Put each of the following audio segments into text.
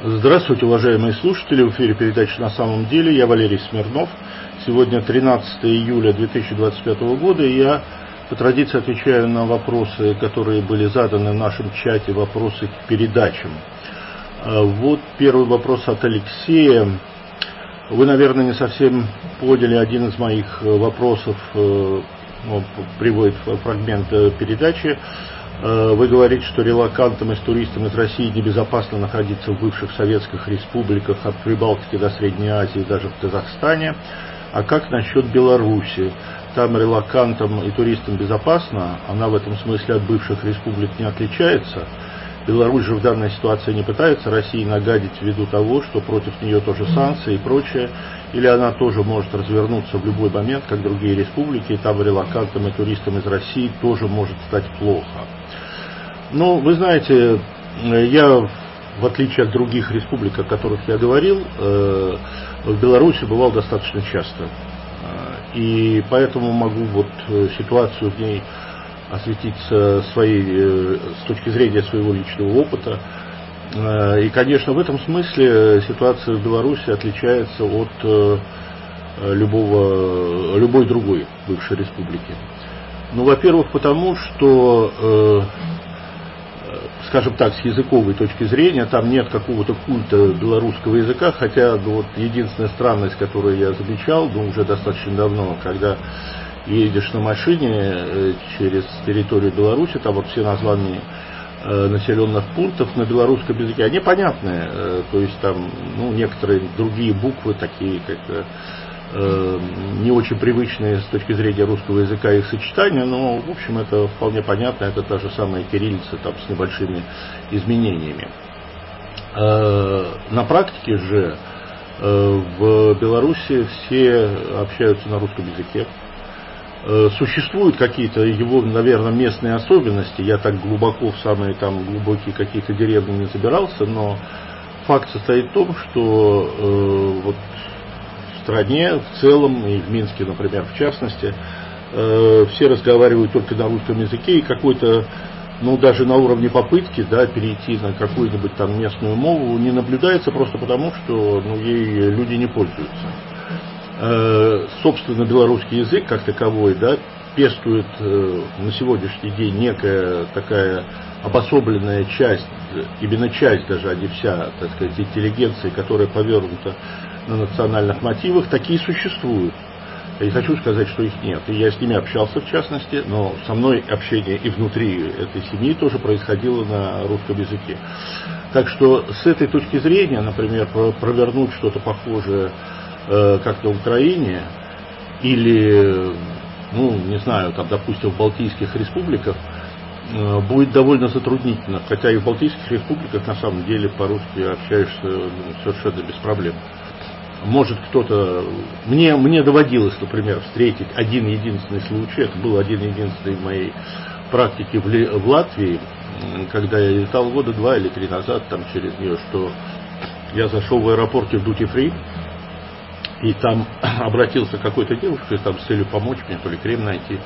Здравствуйте, уважаемые слушатели. В эфире передача «На самом деле». Я Валерий Смирнов. Сегодня 13 июля 2025 года, и я по традиции отвечаю на вопросы, которые были заданы в нашем чате, вопросы к передачам. Вот первый вопрос от Алексея. Вы, наверное, не совсем поняли один из моих вопросов, приводит фрагмент передачи. Вы говорите, что релокантам и туристам из России небезопасно находиться в бывших советских республиках от Прибалтики до Средней Азии, даже в Казахстане. А как насчет Беларуси? Там релокантам и туристам безопасно, она в этом смысле от бывших республик не отличается. Беларусь же в данной ситуации не пытается России нагадить ввиду того, что против нее тоже санкции и прочее, или она тоже может развернуться в любой момент, как другие республики, и там релокантам и туристам из России тоже может стать плохо. Ну, вы знаете, я, в отличие от других республик, о которых я говорил, в Беларуси бывал достаточно часто. И поэтому могу вот ситуацию в ней осветить с точки зрения своего личного опыта. И, конечно, в этом смысле ситуация в Беларуси отличается от любой другой бывшей республики. Ну, во-первых, потому что, скажем так, с языковой точки зрения, там нет какого-то культа белорусского языка, хотя вот единственная странность, которую я замечал, уже достаточно давно, когда едешь на машине через территорию Беларуси, там вот все названия населенных пунктов на белорусском языке, они понятные, то есть там некоторые другие буквы такие, как не очень привычные с точки зрения русского языка их сочетания, но в общем это вполне понятно, это та же самая кириллица там, с небольшими изменениями. На практике же в Беларуси все общаются на русском языке. Существуют какие-то его, наверное, местные особенности. Я так глубоко в самые там глубокие какие-то деревни не забирался, но факт состоит в том, что вот в стране в целом, и в Минске, например, в частности, все разговаривают только на русском языке, и какой-то, даже на уровне попытки, перейти на какую-нибудь там местную мову не наблюдается просто потому, что ей люди не пользуются. Собственно, белорусский язык как таковой, пестует на сегодняшний день некая такая обособленная часть, именно часть даже, а не вся, так сказать, интеллигенции, которая повернута на национальных мотивах, такие существуют. Я не хочу сказать, что их нет. И я с ними общался, в частности, но со мной общение и внутри этой семьи тоже происходило на русском языке. Так что с этой точки зрения, например, провернуть что-то похожее, как на Украине, или, не знаю, там, допустим, в Балтийских республиках, будет довольно затруднительно, хотя и в Балтийских республиках на самом деле по-русски общаешься совершенно без проблем. Может кто-то... Мне доводилось, например, встретить один единственный случай, это был один единственный в моей практике в Латвии, когда я летал года 2 или 3 назад там через нее, что я зашел в аэропорте в Duty-Free, и там обратился к какой-то девушке там, с целью помочь мне, то ли крем найти,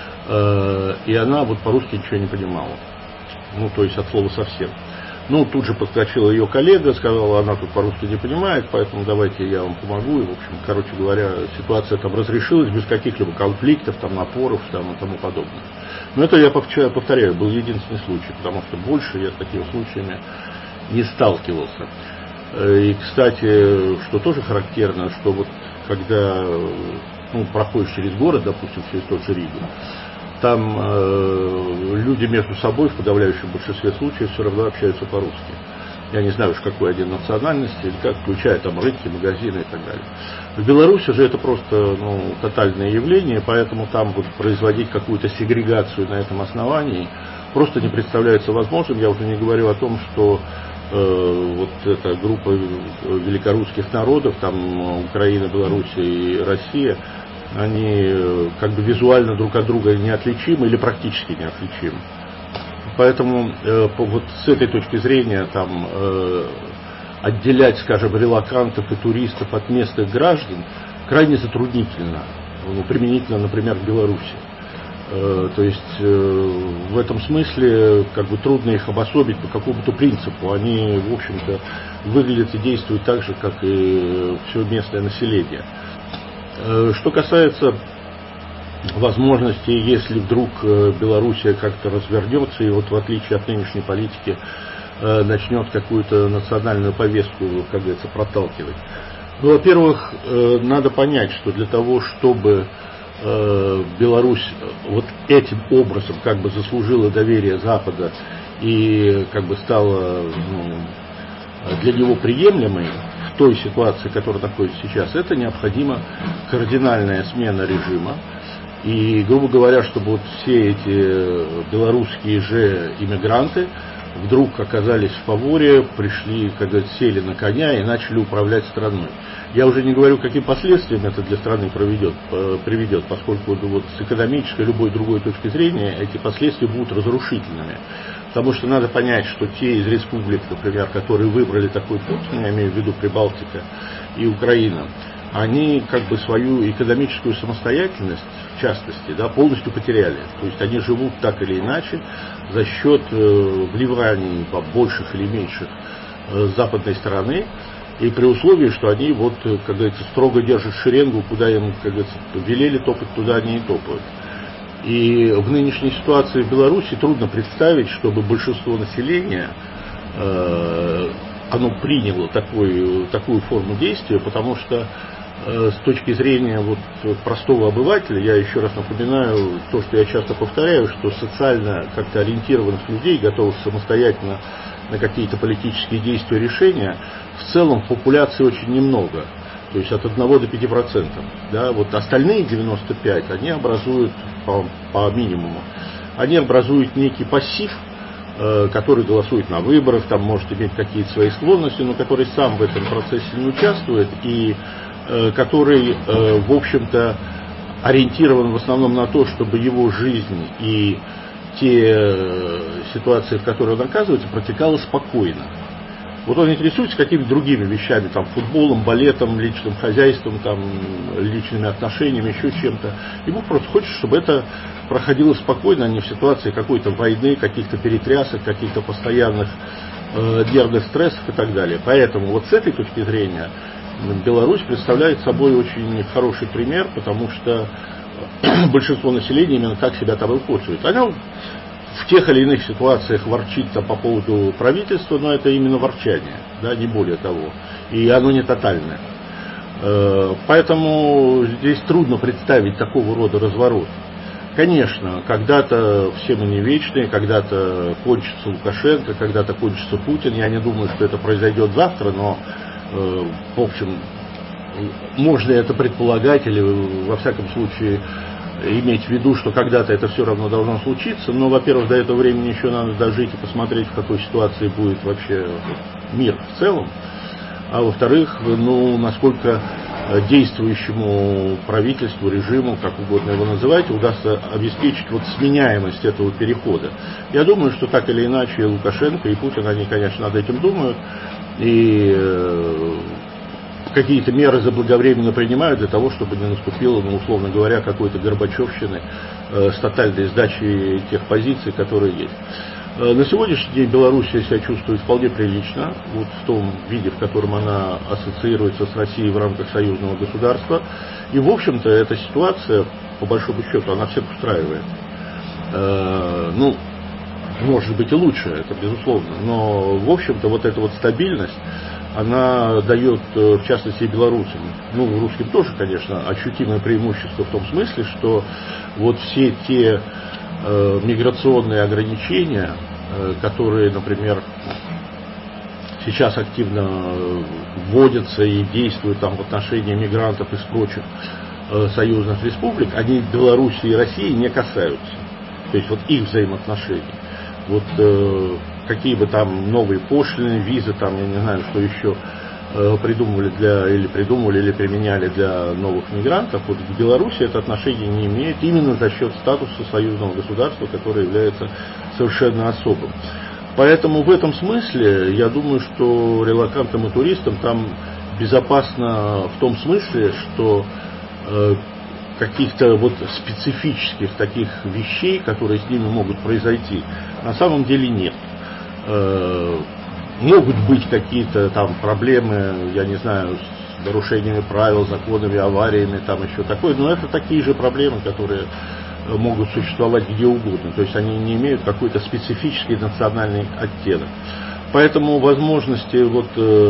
и она вот по-русски ничего не понимала, то есть от слова совсем. Тут же подскочила ее коллега, сказала, она тут по-русски не понимает, поэтому давайте я вам помогу. И, в общем, короче говоря, ситуация там разрешилась без каких-либо конфликтов, там, напоров там, и тому подобное. Но это, я повторяю, был единственный случай, потому что больше я с такими случаями не сталкивался. И, кстати, что тоже характерно, что вот когда проходишь через город, допустим, через тот же Ригу, там люди между собой в подавляющем большинстве случаев все равно общаются по-русски. Я не знаю уж какой один национальности, или как, включая там рынки, магазины и так далее. В Беларуси же это просто тотальное явление, поэтому там вот производить какую-то сегрегацию на этом основании просто не представляется возможным. Я уже не говорю о том, что вот эта группа великорусских народов, там Украина, Белоруссия и Россия, они как бы визуально друг от друга неотличимы или практически неотличимы. Поэтому вот с этой точки зрения там отделять, скажем, релокантов и туристов от местных граждан крайне затруднительно, применительно, например, к Беларуси. То есть в этом смысле как бы трудно их обособить по какому-то принципу. Они, в общем-то, выглядят и действуют так же, как и все местное население. Что касается возможности, если вдруг Белоруссия как-то развернется и вот в отличие от нынешней политики начнет какую-то национальную повестку, как говорится, проталкивать. Ну, во-первых, надо понять, что для того, чтобы Беларусь вот этим образом как бы заслужила доверие Запада и как бы стала для него приемлемой в той ситуации, которая находится сейчас, это необходима кардинальная смена режима. И, грубо говоря, чтобы вот все эти белорусские же иммигранты вдруг оказались в фаворе, пришли, как говорится, сели на коня и начали управлять страной. Я уже не говорю, каким последствиям это для страны приведет, поскольку вот с экономической, любой другой точки зрения эти последствия будут разрушительными. Потому что надо понять, что те из республик, например, которые выбрали такой путь, я имею в виду Прибалтика и Украина, они как бы свою экономическую самостоятельность, в частности, да, полностью потеряли. То есть они живут так или иначе за счет вливаний больших или меньших с западной стороны, и при условии, что они, вот, как говорится, строго держат шеренгу, куда им, как говорится, велели топать, туда они и топают. И в нынешней ситуации в Беларуси трудно представить, чтобы большинство населения оно приняло такую форму действия, потому что с точки зрения вот простого обывателя, я еще раз напоминаю то, что я часто повторяю, что социально как-то ориентированных людей, готовых самостоятельно на какие-то политические действия, решения, в целом в популяции очень немного. То есть от 1 до 5%. Да, вот остальные 95, они образуют по минимуму. Они образуют некий пассив, который голосует на выборах, там может иметь какие-то свои склонности, но который сам в этом процессе не участвует и который, в общем-то, ориентирован в основном на то, чтобы его жизнь и те ситуации, в которые он оказывается, протекала спокойно. Вот он интересуется какими-то другими вещами, там, футболом, балетом, личным хозяйством, там, личными отношениями, еще чем-то. Ему просто хочется, чтобы это проходило спокойно, а не в ситуации какой-то войны, каких-то перетрясок, каких-то постоянных нервных стрессов и так далее. Поэтому вот с этой точки зрения Беларусь представляет собой очень хороший пример, потому что большинство населения именно так себя там и хочет. Оно в тех или иных ситуациях ворчит по поводу правительства, но это именно ворчание, да, не более того. И оно не тотальное. Поэтому здесь трудно представить такого рода разворот. Конечно, когда-то все мы не вечные, когда-то кончится Лукашенко, когда-то кончится Путин. Я не думаю, что это произойдет завтра, но в общем, можно это предполагать или, во всяком случае, иметь в виду, что когда-то это все равно должно случиться, но, во-первых, до этого времени еще надо дожить и посмотреть, в какой ситуации будет вообще мир в целом, а во-вторых, насколько действующему правительству, режиму, как угодно его называйте, удастся обеспечить вот сменяемость этого перехода. Я думаю, что так или иначе Лукашенко и Путин, они, конечно, над этим думают, и какие-то меры заблаговременно принимают для того, чтобы не наступило, условно говоря, какой-то горбачевщины с тотальной сдачей тех позиций, которые есть. На сегодняшний день Белоруссия себя чувствует вполне прилично, вот в том виде, в котором она ассоциируется с Россией в рамках союзного государства. И, в общем-то, эта ситуация, по большому счету, она всех устраивает. Может быть и лучше, это безусловно, но, в общем-то, вот эта вот стабильность, она дает, в частности, и белорусам, русским тоже, конечно, ощутимое преимущество в том смысле, что вот все те миграционные ограничения, которые, например, сейчас активно вводятся и действуют там в отношении мигрантов из прочих союзных республик, они Беларуси и России не касаются. То есть вот их взаимоотношений. Вот какие бы там новые пошлины, визы, там, я не знаю, что еще придумывали или применяли для новых мигрантов, вот к Беларуси это отношение не имеет именно за счет статуса союзного государства, которое является совершенно особым. Поэтому в этом смысле я думаю, что релокантам и туристам там безопасно в том смысле, что каких-то вот специфических таких вещей, которые с ними могут произойти, на самом деле нет. Могут быть какие-то там проблемы, я не знаю, с нарушениями правил, законами, авариями, там еще такое, но это такие же проблемы, которые могут существовать где угодно, то есть они не имеют какой-то специфический национальный оттенок. Поэтому возможности вот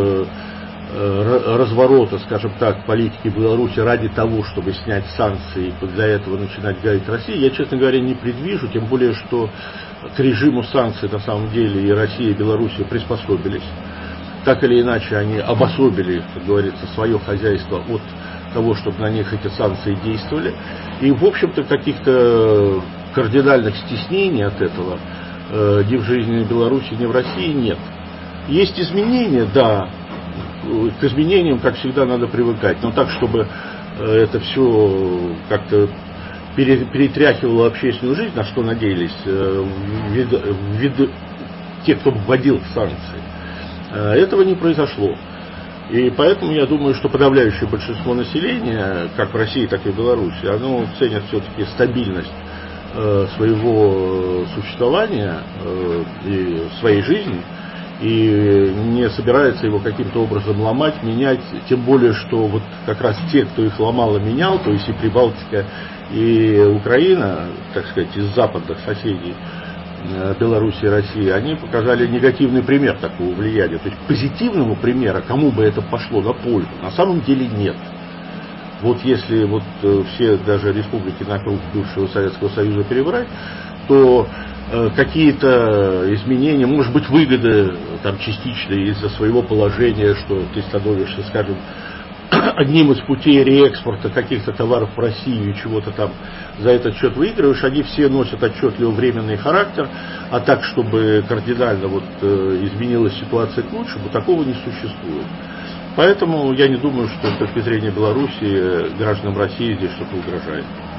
разворота, скажем так, политики Беларуси ради того, чтобы снять санкции и для этого начинать гавить России, я, честно говоря, не предвижу, тем более, что к режиму санкций на самом деле и Россия, и Белоруссия приспособились. Так или иначе, они обособили, как говорится, свое хозяйство от того, чтобы на них эти санкции действовали. И, в общем-то, каких-то кардинальных стеснений от этого ни в жизни Беларуси, ни в России нет. Есть изменения, да, к изменениям, как всегда, надо привыкать, но так, чтобы это все как-то перетряхивало общественную жизнь, на что надеялись те, кто вводил санкции, этого не произошло. И поэтому я думаю, что подавляющее большинство населения, как в России, так и в Беларуси, оно ценит все-таки стабильность своего существования и своей жизни, и не собирается его каким-то образом ломать, менять, тем более, что вот как раз те, кто их ломал и менял, то есть и Прибалтика, и Украина, так сказать, из западных соседей Беларуси и России, они показали негативный пример такого влияния. То есть позитивного примера, кому бы это пошло на пользу, на самом деле нет. Вот если вот все даже республики на круг бывшего Советского Союза перебрать, то какие-то изменения, может быть, выгоды там частичные из-за своего положения, что ты становишься, скажем, одним из путей реэкспорта каких-то товаров в Россию и чего-то там за этот счет выигрываешь, они все носят отчетливо временный характер, а так, чтобы кардинально вот изменилась ситуация к лучшему, такого не существует. Поэтому я не думаю, что с точки зрения Беларуси гражданам России здесь что-то угрожает.